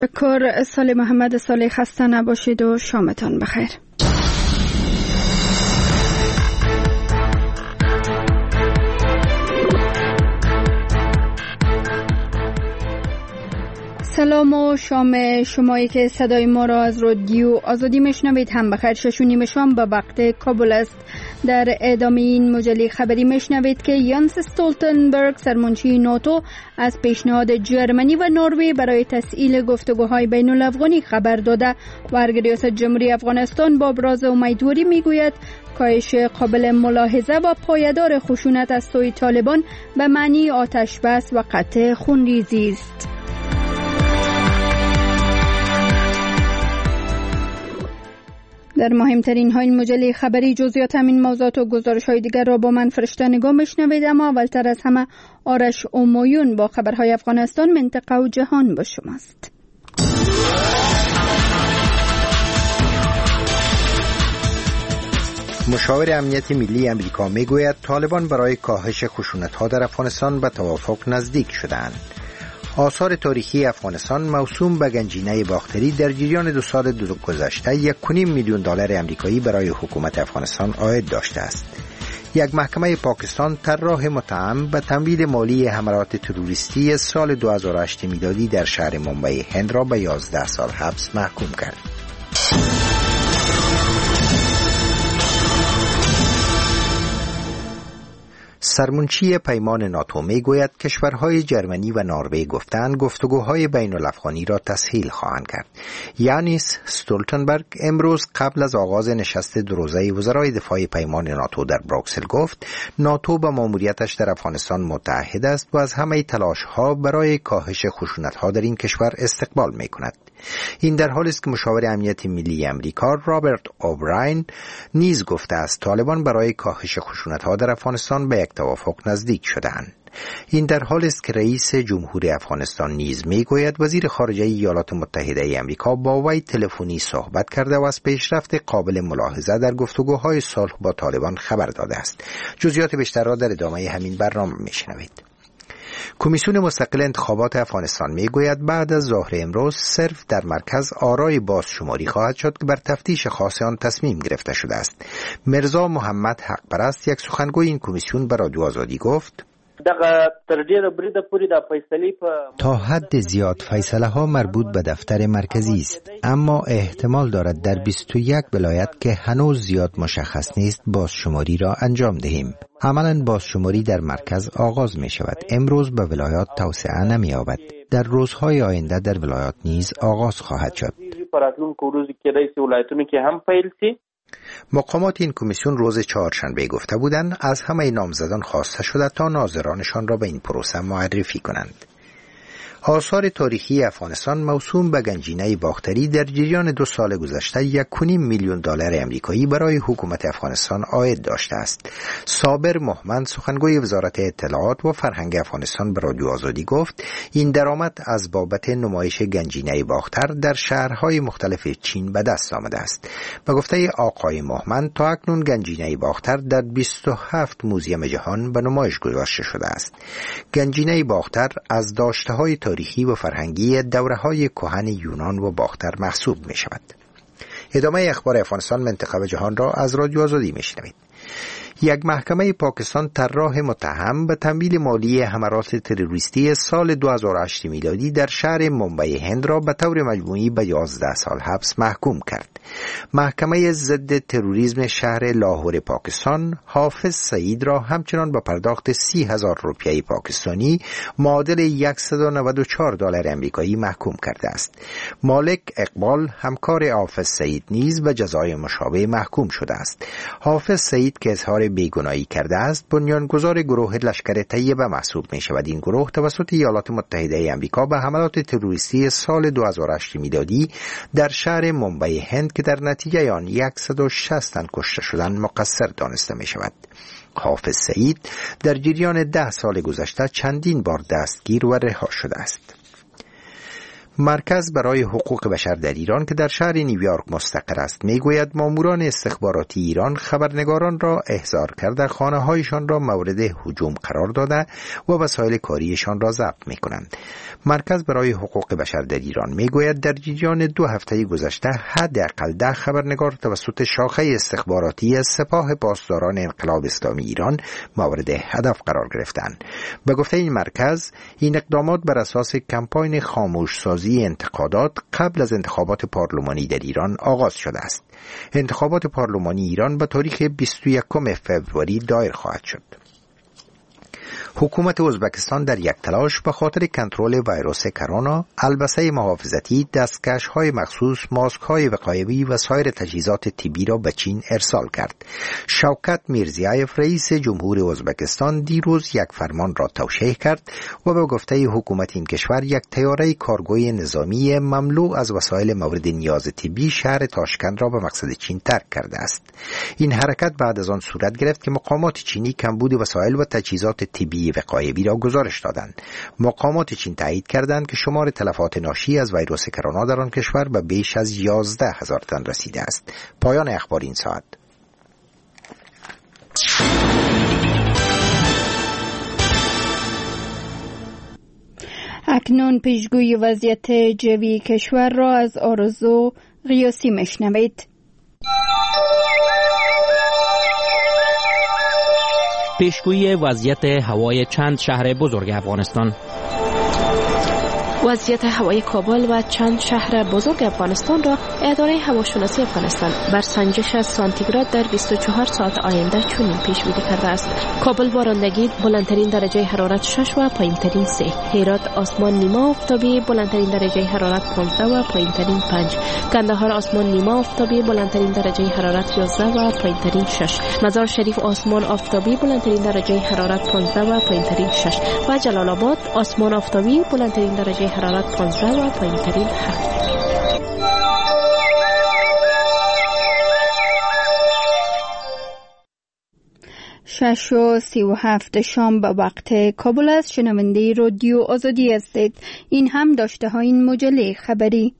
کار سال محمد صالح خسته نباشید و شامتان بخیر. سلام و شام شمایی که صدای ما را از رادیو آزادی میشنوید هم بخیر. 6:30 شام به وقت کابل است. در ادامه این مجله خبری میشنوید که یانس استولتنبرگ سرمنشی ناتو از پیشنهاد جرمنی و نروژ برای تسهیل گفتگوهای بین الافغانی خبر داده و ریاست جمهوری افغانستان با ابراز امیدواری میگوید کاهش قابل ملاحظه و پایدار خشونت از سوی طالبان به معنی آتش بس و قطع خونریزی است. در مهمترین های مجله خبری جزئیات همین موضوعات و گزارش های دیگر را با من فرشته نگاه میشنوید، اما اولتر از همه آرش اومایون با خبرهای افغانستان، منطقه و جهان با شماست. مشاور امنیت ملی امریکا میگوید طالبان برای کاهش خشونت‌ها در افغانستان به توافق نزدیک شدند. آثار تاریخی افغانستان موسوم به گنجینه باختری در جریان 2 سال گذشته 1.5 میلیون دلار آمریکایی برای حکومت افغانستان عاید داشته است. یک محکمه پاکستان طراح متهم به تمویل مالی حملات تروریستی سال 2008 میلادی در شهر ممبئی هند را به 11 سال حبس محکوم کرد. سرمنشی پیمان ناتو میگوید کشورهای جرمنی و نروژ گفتند گفتگوهای بین الافغانی را تسهیل خواهند کرد. یانس استولتنبرگ امروز قبل از آغاز نشست 2 روزه وزرای دفاع پیمان ناتو در بروکسل گفت ناتو به ماموریتش در افغانستان متعهد است و از همه تلاش‌ها برای کاهش خشونت‌ها در این کشور استقبال می‌کند. این در حالی است که مشاور امنیت ملی امریکا رابرت اوبراین نیز گفته است طالبان برای کاهش خشونت‌ها در افغانستان به یک توافق نزدیک شده‌اند. این در حالی است که رئیس جمهوری افغانستان نیز میگوید وزیر خارجه ایالات متحده آمریکا با وی تلفنی صحبت کرده و از پیشرفت قابل ملاحظه در گفتگوهای صلح با طالبان خبر داده است. جزئیات بیشتر را در ادامه همین برنامه میشنوید. کمیسیون مستقل انتخابات افغانستان میگوید بعد از ظهر امروز صرف در مرکز آرای بازشماری خواهد شد که بر تفتیش خاص آن تصمیم گرفته شده است. مرزا محمد حقپرست یک سخنگوی این کمیسیون به رادیو آزادی گفت تا حد زیاد فیصله ها مربوط به دفتر مرکزی است، اما احتمال دارد در 21 ولایت که هنوز زیاد مشخص نیست بازشماری را انجام دهیم. عملاً بازشماری در مرکز آغاز می شود. امروز به ولایات توسعه نمی یابد. در روزهای آینده در ولایات نیز آغاز خواهد شد. مقامات این کمیسیون روز چهارشنبه گفته بودند از همه نامزدان خواسته شده تا ناظرانشان را به این پروسه معرفی کنند. آثار تاریخی افغانستان موسوم به گنجینه باختری در جریان 2 سال گذشته 1.5 میلیون دلار آمریکایی برای حکومت افغانستان عاید داشته است. صابر محمد سخنگوی وزارت اطلاعات و فرهنگ افغانستان به رادیو آزادی گفت این درآمد از بابت نمایش گنجینه باختر در شهرهای مختلف چین به دست آمده است. به گفته آقای محمد تا اکنون گنجینه باختر در 27 موزیم جهان به نمایش گذاشته شده است. گنجینه باختر از داشته‌های تاریخی و فرهنگی دوره‌های کهن یونان و باختر محسوب می شود. ادامه اخبار افغانستان، منطقه و جهان را از رادیو آزادی می شنوید. یک محکمه پاکستان طراح متهم به تمویل مالی حملات تروریستی سال 2008 میلادی در شهر ممبئی هند را به طور مجموعی به 11 سال حبس محکوم کرد. محکمه ضد تروریسم شهر لاهور پاکستان حافظ سعید را همچنان به پرداخت 30,000 روپیه پاکستانی معادل $194 آمریکایی محکوم کرده است. مالک اقبال همکار حافظ سعید نیز به جزای مشابه محکوم شده است. حافظ سعید که اظهار بیگناهی کرده است بنیانگذار گروه لشکر طیبه محسوب می شود. این گروه توسط ایالات متحده آمریکا به حملات تروریستی سال 2008 میلادی در شهر ممبئی هند که در نتیجه آن 160 تن کشته شدند مقصر دانسته می شود. حافظ سعید در جریان 10 سال گذشته چندین بار دستگیر و رها شده است. مرکز برای حقوق بشر در ایران که در شهر نیویورک مستقر است میگوید ماموران استخباراتی ایران خبرنگاران را احضار کرده، خانه‌هایشان را مورد هجوم قرار داده و وسایل کاریشان را ضبط می‌کنند. مرکز برای حقوق بشر در ایران میگوید در جریان 2 هفته گذشته حداقل 10 خبرنگار توسط شاخه استخباراتی سپاه پاسداران انقلاب اسلامی ایران مورد هدف قرار گرفتند. به گفته این مرکز، این اقدامات بر اساس کمپاین خاموش سازی انتقادات قبل از انتخابات پارلمانی در ایران آغاز شده است. انتخابات پارلمانی ایران به تاریخ 21 فوریه دایر خواهد شد. حکومت ازبکستان در یک تلاش به خاطر کنترل ویروس کرونا، البسه محافظتی، دستکش‌های مخصوص، ماسک‌های وقایوی و سایر تجهیزات طبی را به چین ارسال کرد. شوکت میرزیایف رئیس جمهور ازبکستان دیروز یک فرمان را توشیح کرد و به گفته حکومت این کشور یک طیاره کارگوی نظامی مملو از وسایل مورد نیاز طبی شهر تاشکند را به مقصد چین ترک کرده است. این حرکت بعد از آن صورت گرفت که مقامات چینی کمبود وسایل و تجهیزات طبی وقایوی را گزارش دادند. مقامات چین تایید کردند که شمار تلفات ناشی از ویروس کرونا در آن کشور به بیش از 11,000 تن رسیده است. پایان اخبار این ساعت. اکنون پیشگوی وضعیت جوی کشور را از آرزو غیاسی میشنوید. پیشگویی وضعیت هوای چند شهر بزرگ افغانستان. وضعیت هوای کابل و چند شهر بزرگ افغانستان را اداره هواشناسی افغانستان بر سنجش سانتیگراد در 24 ساعت آینده چنین پیش‌بینی کرده است: کابل بارندگی، بلندترین درجه حرارت 6 و پایینترین 3. هرات آسمان نیما آفتابی، بلندترین درجه حرارت 15 و پایینترین 5. کندهار آسمان نیما آفتابی، بلندترین درجه حرارت 11 و پایینترین 6. مزار شریف آسمان آفتابی، بلندترین درجه حرارت 15 و پایینترین 6. و جلال آباد آسمان آفتابی، بلندترین درجه حرارت 15 و پایینترین 7. شش و 37 شام به وقت کابل است. شنونده رادیو آزادی هستید. این هم داشته ها این مجله خبری.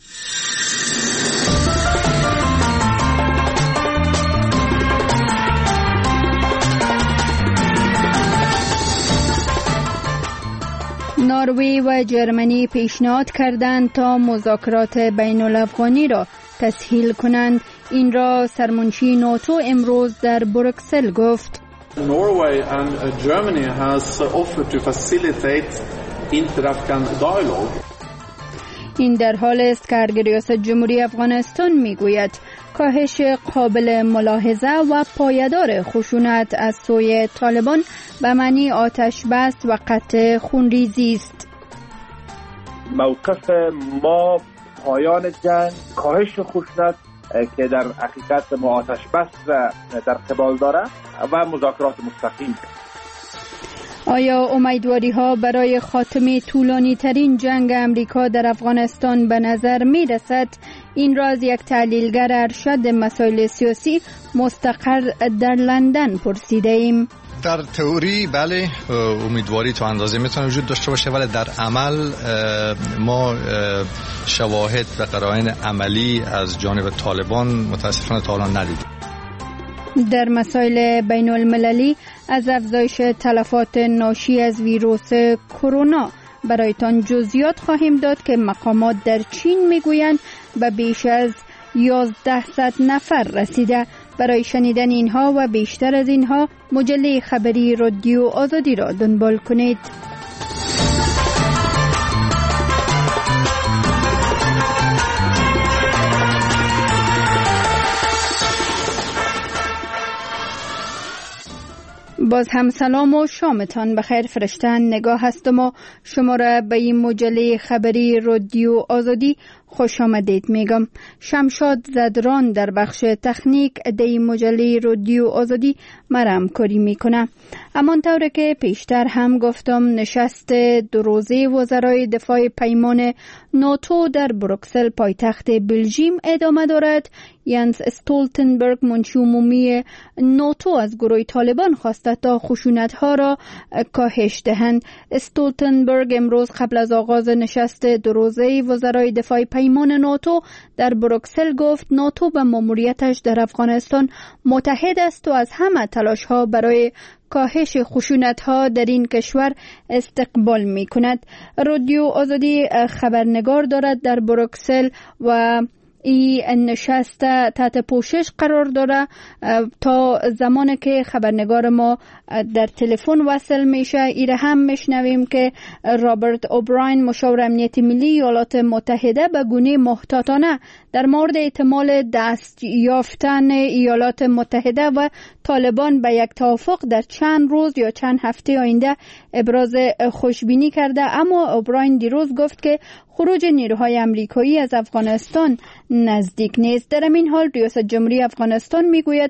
نروژ و جرمنی پیشنهاد کردند تا مذاکرات بین الافغانی را تسهیل کنند. این را سرمنشی ناتو امروز در بروکسل گفت. Norway and Germany has offered to facilitate inter-Afghan dialogue. این در حال است که ریاست جمهوری افغانستان میگوید کاهش قابل ملاحظه و پایدار خشونت از سوی طالبان به معنی آتش بس و قطع خونریزی است. موقف ما پایان جنگ، کاهش خشونت که در حقیقت ما آتش بس در قبال داره و مذاکرات مستقیم. آیا امیدواری ها برای خاتمه طولانی ترین جنگ امریکا در افغانستان به نظر می رسد؟ این را از یک تحلیلگر ارشد مسائل سیاسی مستقر در لندن پرسیده ایم. در تئوری بله، امیدواری تا اندازه میتونه وجود داشته باشه، ولی در عمل ما شواهد و قرائن عملی از جانب طالبان متاسفانه تا الان ندیدیم. در مسائل بین المللی از افزایش تلفات ناشی از ویروس کرونا برایتان جزئیات خواهیم داد که مقامات در چین میگویند به بیش از 1100 نفر رسیده. برای شنیدن اینها و بیشتر از اینها مجله خبری رادیو آزادی را دنبال کنید. باز هم سلام و شامتان بخیر. فرشتن نگاه هستم و شما را به این مجله خبری رادیو آزادی خوش آمدید میگم. شمشاد زدران در بخش تکنیک دی مجله رادیو آزادی مرام کاری میکنه. همانطور که پیشتر هم گفتم نشست 2 روزه وزرای دفاع پیمان ناتو در بروکسل پایتخت بلژیم ادامه دارد. ینس استولتنبرگ منشی عمومی ناتو از گروه طالبان خواسته حتی خشونت‌ها را کاهش دهند. استولتنبرگ امروز قبل از آغاز نشست دو روزه وزرای دفاع پیمان ناتو در بروکسل گفت ناتو به ماموریتش در افغانستان متحد است و از همه تلاش‌ها برای کاهش خشونت‌ها در این کشور استقبال می‌کند. رادیو آزادی خبرنگار دارد در بروکسل و این نشست تحت پوشش قرار داره تا زمانی که خبرنگار ما در تلفن وصل میشه. ایره هم میشنویم که رابرت اوبراین مشاور امنیت ملی ایالات متحده به گونه محتاطانه در مورد احتمال دست یافتن ایالات متحده و طالبان به یک توافق در چند روز یا چند هفته آینده ابراز خوشبینی کرده، اما اوبراین دیروز گفت که خروج نیروهای امریکایی از افغانستان نزدیک نیست. در این حال ریاست جمهوری افغانستان میگوید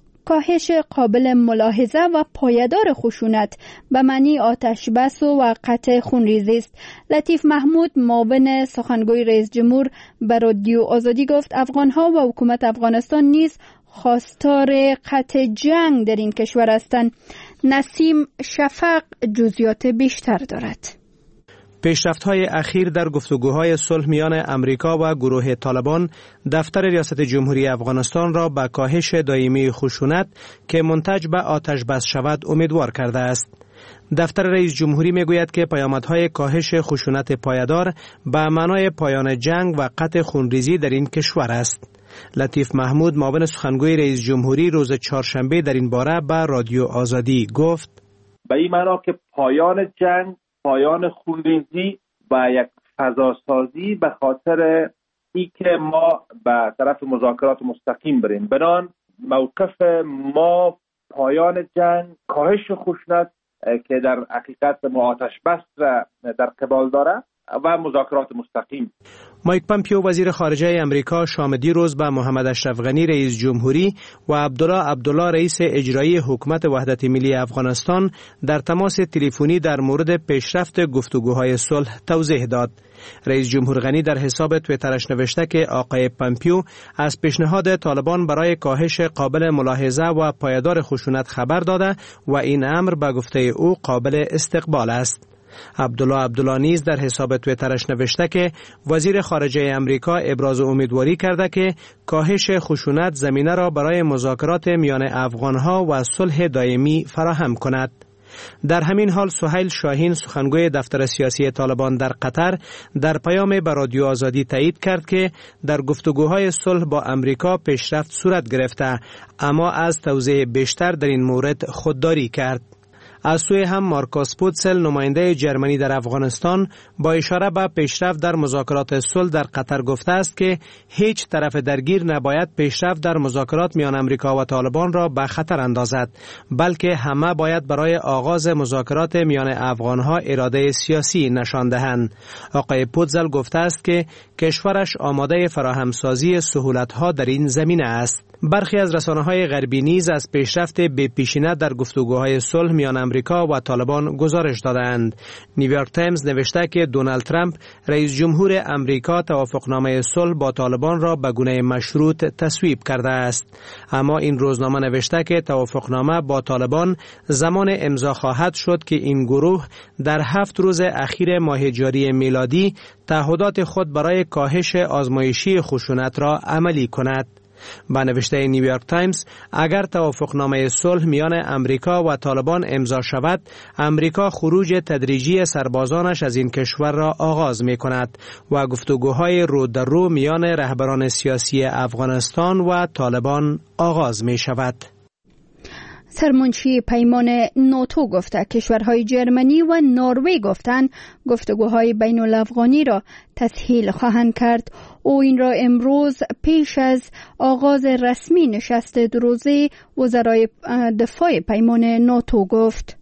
کاهش قابل ملاحظه و پایدار خشونت به معنی آتش بس و قطع خونریزی است. لطیف محمود معاون سخنگوی رئیس جمهور به رادیو آزادی گفت افغانها و حکومت افغانستان نیز خواستار قطع جنگ در این کشور هستند. نسیم شفق جزئیات بیشتر دارد. پیشرفت‌های اخیر در گفتگوهای صلح میان امریکا و گروه طالبان دفتر ریاست جمهوری افغانستان را به کاهش دائمی خشونت که منتج به آتش بس شود امیدوار کرده است. دفتر رئیس جمهوری میگوید که پیامدهای کاهش خشونت پایدار به معنای پایان جنگ و قطع خونریزی در این کشور است. لطیف محمود معاون سخنگوی رئیس جمهوری روز چهارشنبه در این باره به رادیو آزادی گفت به این معنا که پایان جنگ، پایان خونریزی و یک فضاسازی به خاطر ای که ما به طرف مذاکرات مستقیم بریم. بنان موقف ما پایان جنگ، کاهش خشونت که در حقیقت ما آتش بس را در قبال داره و مذاکرات مستقیم. مایک پامپیو وزیر خارجه امریکا شام دیروز به محمد اشرف غنی رئیس جمهوری و عبدالله رئیس اجرایی حکومت وحدت ملی افغانستان در تماس تلفنی در مورد پیشرفت گفتگوهای صلح توضیح داد. رئیس جمهور غنی در حساب توییترش نوشته که آقای پامپیو از پیشنهاد طالبان برای کاهش قابل ملاحظه و پایدار خشونت خبر داده و این امر به گفته او قابل استقبال است. عبدالله نیز در حساب توییترش نوشته که وزیر خارجه امریکا ابراز امیدواری کرده که کاهش خشونت زمینه را برای مذاکرات میان افغانها و صلح دائمی فراهم کند. در همین حال سهیل شاهین سخنگوی دفتر سیاسی طالبان در قطر در پیام به رادیو آزادی تایید کرد که در گفتگوهای صلح با امریکا پیشرفت صورت گرفته، اما از توضیح بیشتر در این مورد خودداری کرد. از سوی هم مارکوس پوتسل نماینده جرمنی در افغانستان با اشاره به پیشرفت در مذاکرات صلح در قطر گفته است که هیچ طرف درگیر نباید پیشرفت در مذاکرات میان امریکا و طالبان را به خطر اندازد، بلکه همه باید برای آغاز مذاکرات میان افغانها اراده سیاسی نشان دهند. آقای پوتسل گفته است که کشورش آماده فراهمسازی سهولت‌ها در این زمینه است. برخی از رسانه‌های غربی نیز از پیشرفت بی‌پیشینه در گفتگوهای صلح میان امریکا و طالبان گزارش دادند. نیویورک تایمز نوشته که دونالد ترامپ رئیس جمهور امریکا توافقنامه صلح با طالبان را به گونه مشروط تصویب کرده است، اما این روزنامه نوشته که توافقنامه با طالبان زمان امضا خواهد شد که این گروه در 7 روز اخیر ماه جاری میلادی تعهدات خود برای کاهش آزمایشی خشونت را عملی کند. با نوشته نیویورک تایمز اگر توافقنامه صلح میان امریکا و طالبان امضا شود، امریکا خروج تدریجی سربازانش از این کشور را آغاز می کند و گفتگوهای رو در رو میان رهبران سیاسی افغانستان و طالبان آغاز می شود. سرمنشی پیمان ناتو گفته کشورهای جرمنی و نروژ گفتند گفتگوهای بین الافغانی را تسهیل خواهند کرد. او این را امروز پیش از آغاز رسمی نشست دو روزه وزرای دفاع پیمان ناتو گفت.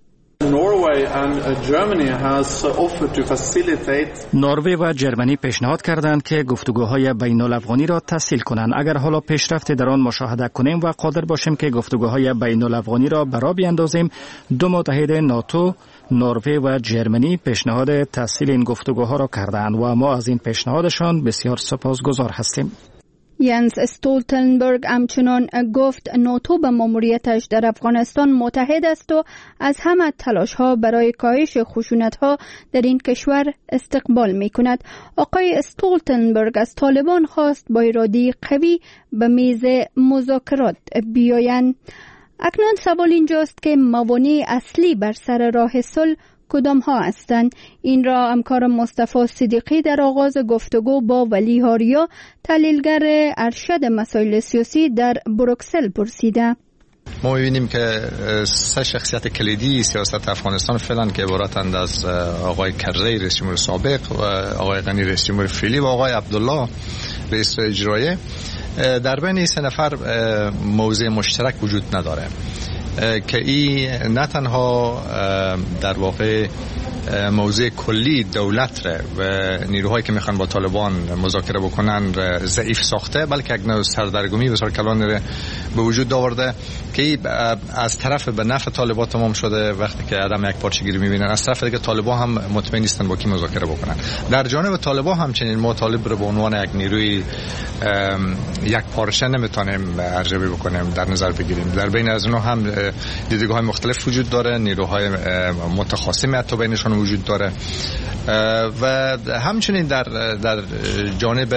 نروژ و جرمنی پیشنهاد کردند که گفتگوهای بین الافغانی را تسهیل کنند. اگر حالا پیشرفت در آن مشاهده کنیم و قادر باشیم که گفتگوهای بین الافغانی را برا بیاندازیم، دو متحد ناتو، نروژ و جرمنی پیشنهاد تسهیل این گفتگوها را کردند و ما از این پیشنهادشان بسیار سپاسگزار هستیم. ینس استولتنبرگ همچنان گفت ناتو به ماموریتش در افغانستان متحد است و از همه تلاش‌ها برای کاهش خشونت‌ها در این کشور استقبال می‌کند. آقای استولتنبرگ از طالبان خواست با اراده قوی به میز مذاکرات بیایند. اکنون سوال اینجاست که موانع اصلی بر سر راه صلح کدام ها هستند؟ این را همکار مصطفی صدیقی در آغاز گفتگو با ولی هاریا، تحلیلگر ارشد مسائل سیاسی در بروکسل پرسیده. ما می‌بینیم که سه شخصیت کلیدی سیاست افغانستان فعلا که عبارتند از آقای کرزی رئیس جمهور سابق و آقای غنی رئیس جمهور فعلی و آقای عبدالله رئیس اجرایی، در بین این سه نفر موضع مشترک وجود نداره که این نه تنها در واقع موضع کلی دولت را و نیروهایی که میخوان با طالبان مذاکره بکنن ضعیف ساخته، بلکه یک نوع سردرگمی بسیار کلان به وجود آورده که از طرف به نفع طالبان تمام شده. وقتی که عدم یک پارچگیری میبینن، از طرف دیگه طالبان هم مطمئن نیستن با کی مذاکره بکنن. در جانب طالبان همچنین ما طالب رو به عنوان یک نیروی یک پارچه نمیتونیم ارزیابی بکنیم، در نظر بگیریم. در بین از اونها هم دیدگاه‌های مختلف وجود داره، نیروهای متخاصم حتی بینشون وجود داره و همچنین در جانب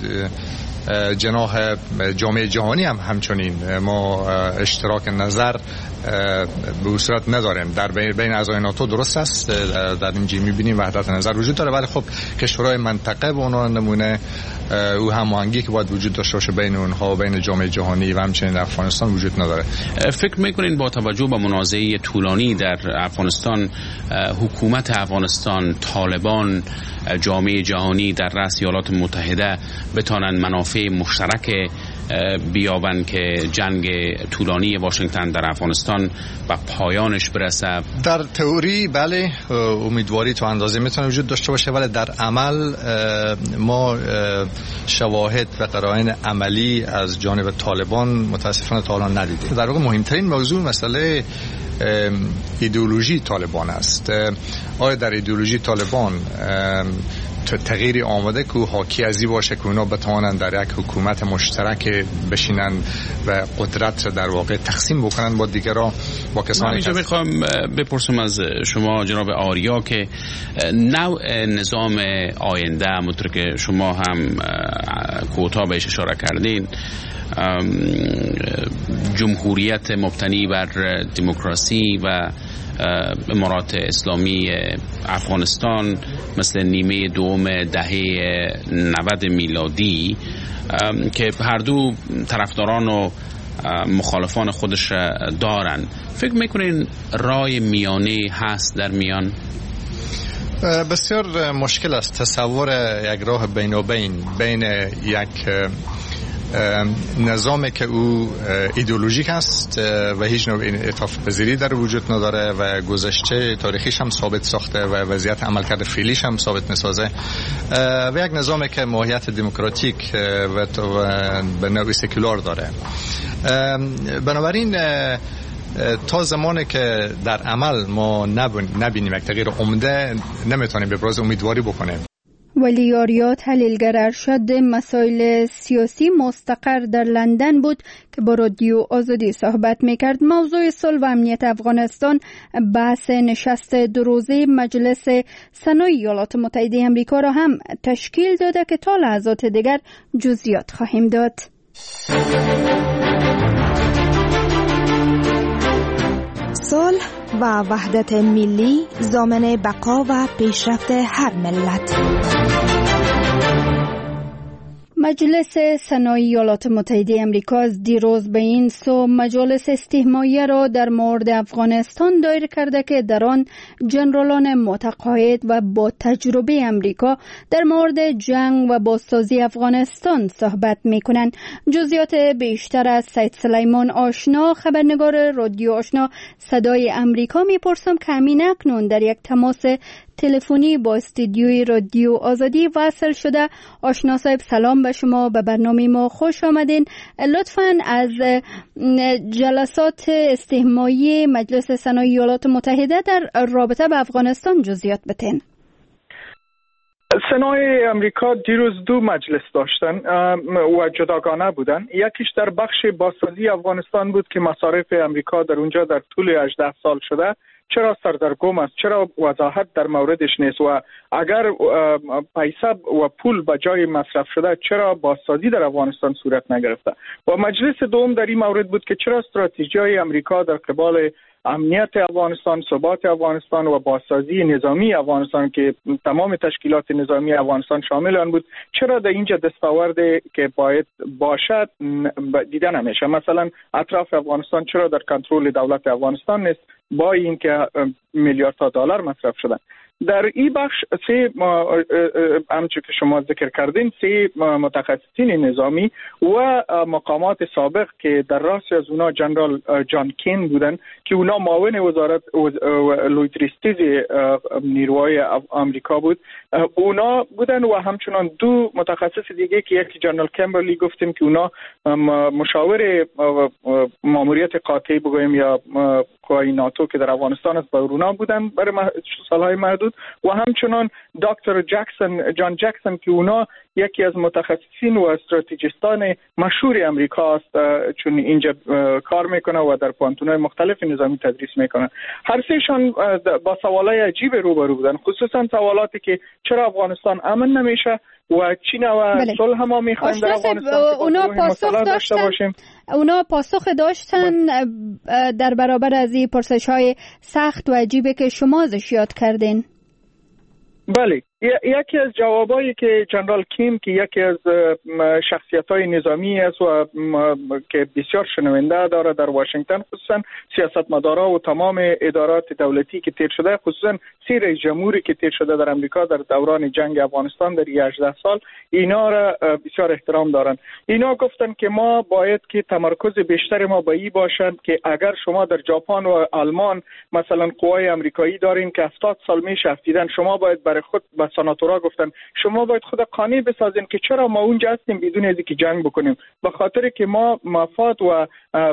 جناح جامعه جهانی هم همچنین ما اشتراک نظر به صورت نداریم. در بین اعضای ناتو درست است، در اینجا می‌بینیم وحدت نظر وجود داره، ولی خب کشورهای منطقه به عنوان نمونه او هماهنگی که باید وجود داشته باشه بین اونها و بین جامعه جهانی و همچنین در افغانستان وجود نداره. فکر می‌کنین با توجه به منازعه طولانی در افغانستان، حکومت افغانستان، طالبان، جامعه جهانی در رأس ایالات متحده بتانن منافع مشترک بیابن که جنگ طولانی واشنگتن در افغانستان به پایانش برسه؟ در تئوری بله، امیدواری تو اندازه میتونه وجود داشته باشه، ولی در عمل ما شواهد و قرائن عملی از جانب طالبان متاسفانه تا الان ندیدیم. در واقع مهمترین موضوع مسئله ایدئولوژی طالبان است. آیا در ایدئولوژی طالبان تغییری آمده که حاکی ازی باشه که اونا بتوانند در یک حکومت مشترک بشینن و قدرت در واقع تقسیم بکنن با دیگران، با کسانی که میخوام بپرسم از شما جناب آریا که نوع نظام آینده همونطور که شما هم کوتاه بهش اشاره کردین، جمهوریت مبتنی بر دموکراسی و امارات اسلامی افغانستان مثل نیمه دوم دهه 90 میلادی که هر دو طرفداران و مخالفان خودش دارن، فکر میکنین رای میانه هست در میان؟ بسیار مشکل است تصور یک راه بین یک نظامی که او ایدئولوژیک است و هیچ نوع انعطاف پذیری در وجود نداره و گذشته تاریخیش هم ثابت ساخته و وضعیت عملکرد فعلیش هم ثابت نسازه، و یک نظامی که ماهیت دموکراتیک و به نوعی سکولار داره. بنابراین تا زمانی که در عمل ما نبینیم یک تغییر عمده، نمیتونیم به ابراز امیدواری بکنیم. ولی آریا، تحلیلگر ارشد مسائل سیاسی مستقر در لندن بود که با رادیو آزادی صحبت میکرد. موضوع صلح و امنیت افغانستان بحث نشست دو روزه مجلس سنای ایالات متحده آمریکا را هم تشکیل داده که تا لحظات دیگر جزئیات خواهیم داد. صلح و وحدت ملی ضامن بقا و پیشرفت هر ملت. مجلس سنای ایالات متحده آمریکا از دیروز به این سو مجالس استحماییه را در مورد افغانستان دایر کرده که در آن جنرالان متقاعد و با تجربه آمریکا در مورد جنگ و بازسازی افغانستان صحبت می‌کنند. جزئیات بیشتر از سید سلیمان آشنا، خبرنگار رادیو آشنا صدای آمریکا می‌پرسم که همین اکنون در یک تماس تلفنی با استودیوی رادیو آزادی وصل شده. آشنا صاحب سلام به شما، به برنامه ما خوش آمدین. لطفاً از جلسات استحمایی مجلس سنای ایالات متحده در رابطه با افغانستان جزئیات بتین. سنای امریکا دیروز دو مجلس داشتن و جداگانه بودن. یکیش در بخش بازسازی افغانستان بود که مصارف امریکا در اونجا در طول 18 سال شده چرا سردرگم است، چرا وضاحت در موردش نیست و اگر پیسه و پول به جای مصرف شده چرا بازسازی در افغانستان صورت نگرفته. و مجلس دوم در این مورد بود که چرا استراتژی امریکا در قبال امنیت افغانستان، ثبات افغانستان و بازسازی نظامی افغانستان که تمام تشکیلات نظامی افغانستان شامل آن بود چرا در اینجا دستاوردی که باید باشد دیده نمیشه. مثلا اطراف افغانستان چرا در کنترل دولت افغانستان نیست با اینکه میلیاردها دلار مصرف شدن. در این بخش همچون که شما ذکر کردین 3 متخصصین نظامی و مقامات سابق که در راست از اونا جنرال جان کین بودن که اونا معاون وزارت لویتریستیز نیروهای آمریکا بود، اونا بودن و همچنان 2 متخصص دیگه که یکی جنرال کمبرلی گفتیم که اونا مشاور ماموریت قاطعی بگویم یا قوای ناتو که در افغانستان است اونا بودن برای سالهای محدود و همچنان دکتر جان جکسون که اونا یکی از متخصصین و استراتژیستان مشهور امریکا است چون اینجا کار میکنه و در پانتون‌های مختلف نظامی تدریس میکنه. هر سهشان با سوالای عجیب روبرو بودن، خصوصا سوالاتی که چرا افغانستان امن نمیشه و چین و صلح ما میخوایم در افغانستان اونا پاسخ داشتن. اونا پاسخ داشتن در برابر از این پرسش‌های سخت و عجیبه که شما ازش یاد کردین. بله، یکی از جوابایی که جنرال کیم که یکی از شخصیت‌های نظامی است و که بسیار شنونده داره در واشنگتن، خصوصا سیاستمدارا و تمام ادارات دولتی که تیر شده، خصوصا 3 رئیس جمهوری که تیر شده در امریکا در دوران جنگ افغانستان در 18 سال، اینا را بسیار احترام دارن. اینا گفتن که ما باید که تمرکز بیشتر ما به این باشد که اگر شما در ژاپن و آلمان مثلا قوای آمریکایی دارین که 70 سال میشه افتیدن، شما باید برای خود سناتورها گفتن شما باید خود قانع بسازین که چرا ما اونجا هستیم بدون از اینکه جنگ بکنیم، به خاطر که ما مفاد و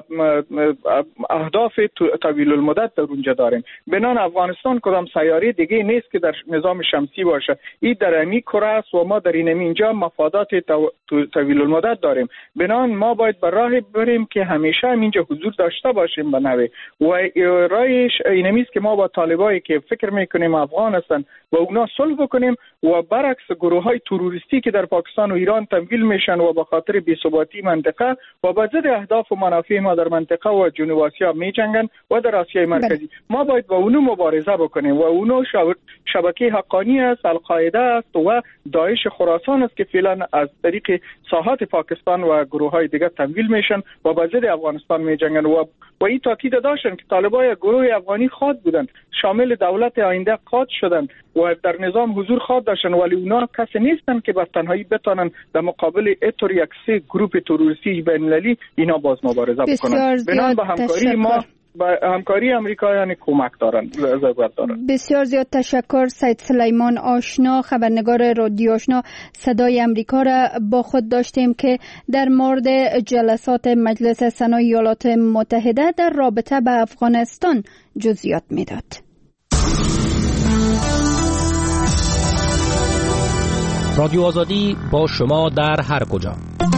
اهداف طویل المدت در اونجا داریم. بنان افغانستان کدام سیاره دیگه نیست که در نظام شمسی باشه، این در امی کره است و ما در اینجا مفادات طویل المدت داریم. بنان ما باید به راه بریم که همیشه اینجا حضور داشته باشیم به نوی و راهش اینمی است که ما با طالبایی که فکر میکنیم افغان هستن و اونا صلح بکنیم و برعکس گروه‌های تروریستی که در پاکستان و ایران تمویل میشن و به خاطر بی‌ثباتی منطقه و به ضد اهداف و منافع ما در منطقه و جنوب آسیا میجنگن و در آسیای مرکزی ما باید با اونو مبارزه بکنیم و اونو شبکه حقانی است، القاعده است و داعش خراسان است که فعلا از طریق ساحات پاکستان و گروه‌های دیگه تمویل میشن و به ضد افغانستان میجنگن و این تاکید داشتن که طالبای گروه افغانی خواد بودن، شامل دولت آینده خواد شدن و در نظام حضور خواد داشتن، ولی اونا کسی نیستن که به تنهایی بتونن در مقابل اتور یک 3 گروه تروریستی بین‌المللی اینا باز مبارزه بکنن. بنابراین به همکاری ما با همکاری امریکا یعنی کمک دارن، ضرورت دارن. بسیار زیاد تشکر. سید سلیمان آشنا، خبرنگار رادیو آشنا صدای امریکا را با خود داشتیم که در مورد جلسات مجلس سنای ایالات متحده در رابطه به افغانستان جزئیات میداد. رادیو آزادی با شما در هر کجا.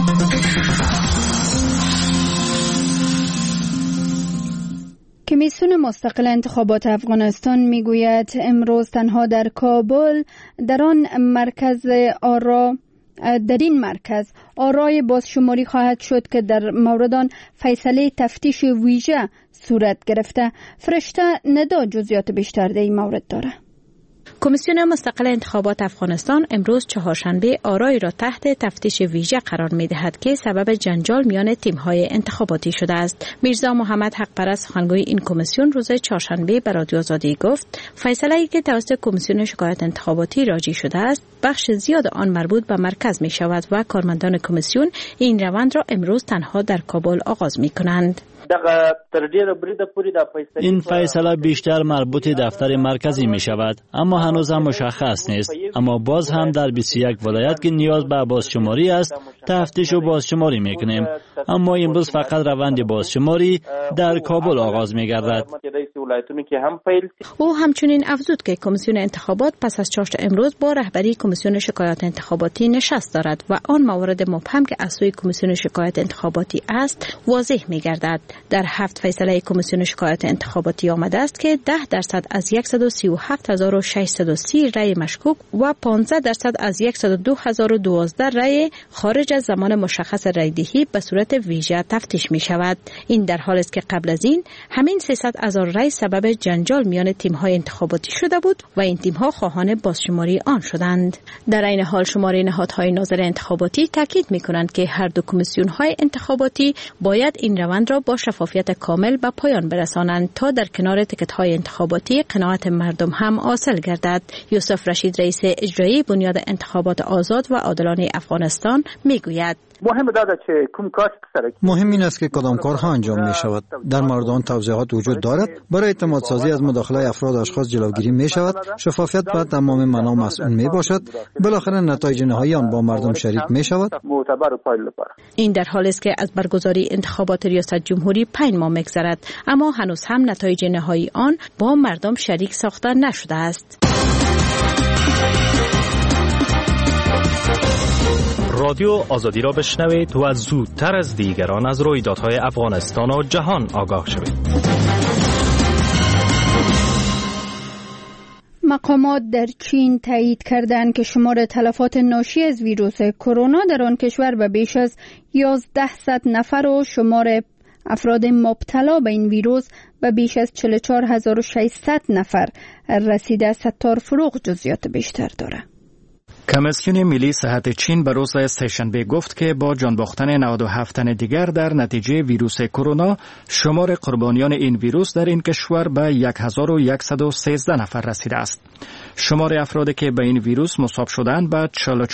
کمیسیون مستقل انتخابات افغانستان میگوید امروز تنها در کابل در این مرکز آرای بازشماری خواهد شد که در مورد آن فیصله تفتیش ویژه صورت گرفته. فرشته ندا جزئیات بیشتر در این مورد داره. کمیسیون مستقل انتخابات افغانستان امروز چهارشنبه آرای را تحت تفتیش ویژه قرار می‌دهد که سبب جنجال میان تیم‌های انتخاباتی شده است. میرزا محمد حقپرست سخنگوی این کمیسیون روز چهارشنبه به رادیو آزادی گفت فیصله‌ای که توسط کمیسیون شکایت انتخاباتی راجع شده است بخش زیاد آن مربوط به مرکز می‌شود و کارمندان کمیسیون این روند را امروز تنها در کابل آغاز می‌کنند. این فیصله بیشتر مربوط دفتر مرکزی می شود، اما هنوز هم مشخص نیست. اما باز هم در 21 ولایت که نیاز به بازشماری است تفتیش و بازشماری می کنیم. اما امروز فقط روند بازشماری در کابل آغاز می گردد. ولایتونو کې هم پیل. او همچنین افزود که کمیسیون انتخابات پس از چاشت امروز با رهبری کمیسیون شکایات انتخاباتی نشست دارد و آن موارد مبهم که از سوی کمیسیون شکایات انتخاباتی است واضح می‌گردد. در 7 فیصله کمیسیون شکایات انتخاباتی آمده است که 10% از 133630 رأی مشکوک و 15% از 102012 رأی خارج از زمان مشخص رأی‌دهی به صورت ویژه تفتیش می‌شود. این در حالی است که قبل از این همین 300,000 رأی سبب جنجال میان تیم‌های انتخاباتی شده بود و این تیم‌ها خواهان بازشماری آن شدند. در این حال شماره نهادهای ناظر انتخاباتی تاکید می‌کنند که هر دو کمیسیون‌های انتخاباتی باید این روند را با شفافیت کامل به پایان برسانند تا در کنار تکت‌های انتخاباتی قناعت مردم هم حاصل گردد. یوسف رشید رئیس اجرایی بنیاد انتخابات آزاد و عادلانه افغانستان میگوید مهم این است که کدام کارها انجام می شود. در مورد آن توضیحات وجود دارد. برای اعتماد سازی از مداخله افراد اشخاص جلوگیری می شود. شفافیت بر تمام معنا مسئول می باشد. بالاخره نتایج نهایی آن با مردم شریک می شود. این در حالی است که از برگزاری انتخابات ریاست جمهوری 5 ماه می‌گذرد، اما هنوز هم نتایج نهایی آن با مردم شریک ساخته نشده است. رادیو آزادی را بشنوید و زودتر از دیگران از رویدادهای افغانستان و جهان آگاه شوید. مقامات در چین تایید کردند که شمار تلفات ناشی از ویروس کرونا در آن کشور به بیش از 1100 نفر و شمار افراد مبتلا به این ویروس به بیش از 44600 نفر رسیده. ستار فروغ جزئیات بیشتر دارد. کمیسیون ملی صحت چین به روز سه‌شنبه گفت که با جان باختن 97 تن دیگر در نتیجه ویروس کرونا شمار قربانیان این ویروس در این کشور به 1113 نفر رسیده است. شمار افرادی که به این ویروس مصاب شدند به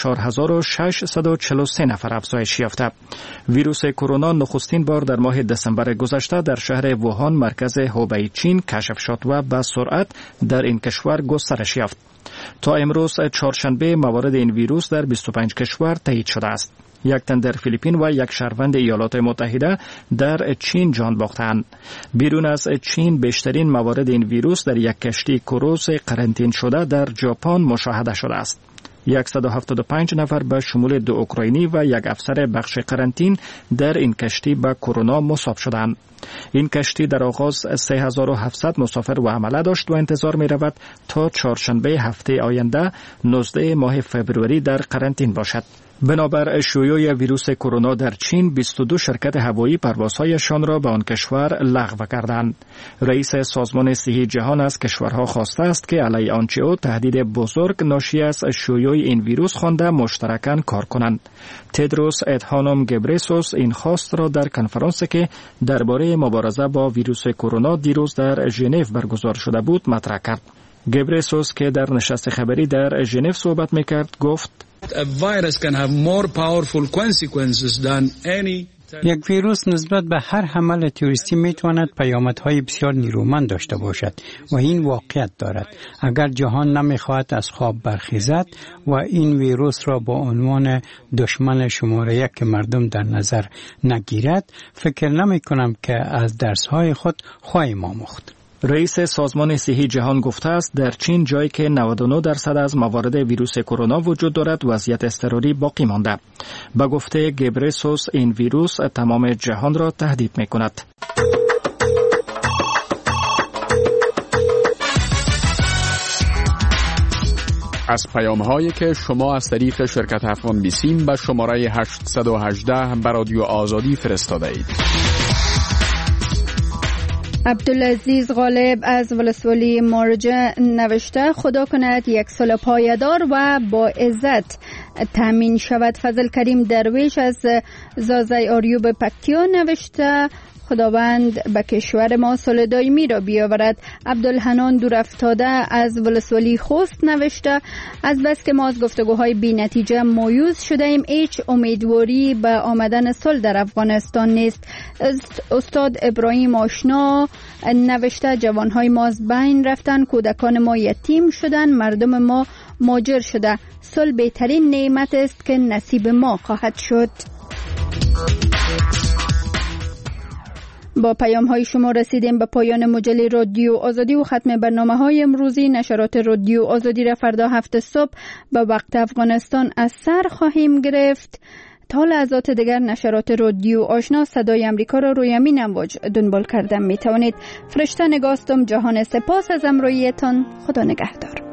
44643 نفر افزایش یافته. ویروس کرونا نخستین بار در ماه دسامبر گذشته در شهر ووهان مرکز هوبی چین کشف شد و به سرعت در این کشور گسترش یافت. تا امروز چهارشنبه موارد این ویروس در 25 کشور تایید شده است. 1 تن در فیلیپین و 1 شهروند ایالات متحده در چین جان باختند. بیرون از چین بیشترین موارد این ویروس در یک کشتی کروز قرنطین شده در ژاپن مشاهده شده است. 175 نفر به شمول 2 اوکراینی و 1 افسر بخش قرنطین در این کشتی به کرونا مصاب شدند. این کشتی در آغاز 3700 مسافر و حمله داشت و انتظار می رود تا چهارشنبه هفته آینده 19 ماه فوریه در قرنطین باشد. بنابر شیوع ویروس کرونا در چین 22 شرکت هوایی پروازهایشان را به آن کشور لغو کردند. رئیس سازمان صحی جهان از کشورها خواسته است که علیه آنچه او تهدید بزرگ ناشی از شیوع این ویروس خوانده مشترکاً کار کنند. تدروس ادهانوم گبریسوس این خواست را در کنفرانسی که درباره مبارزه با ویروس کرونا دیروز در ژنو برگزار شده بود مطرح کرد. گبریسوس که در نشست خبری در ژنو صحبت می‌کرد گفت یک ویروس نسبت به هر حمله تروریستی میتواند پیامدهای بسیار نیرومند داشته باشد و این واقعیت دارد. اگر جهان نمیخواهد از خواب برخیزد و این ویروس را با عنوان دشمن شماره 1 مردم در نظر نگیرد، فکر نمی کنم که از درسهای خود خواهیم آموخت. رئیس سازمان صحی جهان گفته است در چین جایی که 99% از موارد ویروس کرونا وجود دارد وضعیت اضطراری باقی مانده. با گفته گبریسوس این ویروس تمام جهان را تهدید می کند. از پیام‌هایی که شما از طریق شرکت افغان بیسیم به شماره 818 به رادیو آزادی فرستاده اید. عبدالعزیز غالب از ولسوالی مرجع نوشته خدا کند یک سال پایدار و با عزت تامین شود. فضل کریم درویش از زازای آریوب پکتیا نوشته خداوند به کشور ما سال دائمی را بیاورد. عبدالحنان دورافتاده از ولسوالی خوست نوشته از بس که ما از گفتگوهای بی نتیجه مایوس شده ایم، هیچ امیدواری به آمدن صلح در افغانستان نیست. استاد ابراهیم آشنا نوشته جوانهای ما از بین رفتن، کودکان ما یتیم شدن، مردم ما ماجر شده. صلح بهترین نعمت است که نصیب ما خواهد شد. با پیام های شما رسیدیم به پایان مجله رادیو آزادی و ختم برنامه های امروزی. نشرات رادیو آزادی را فردا 7 صبح به وقت افغانستان از سر خواهیم گرفت. تا لحظات دیگر نشرات رادیو آشنا صدای امریکا را روی همین امواج دنبال کردن می توانید. فرشته نگاستم. جهان سپاس از همراهیتان. خدا نگهدار.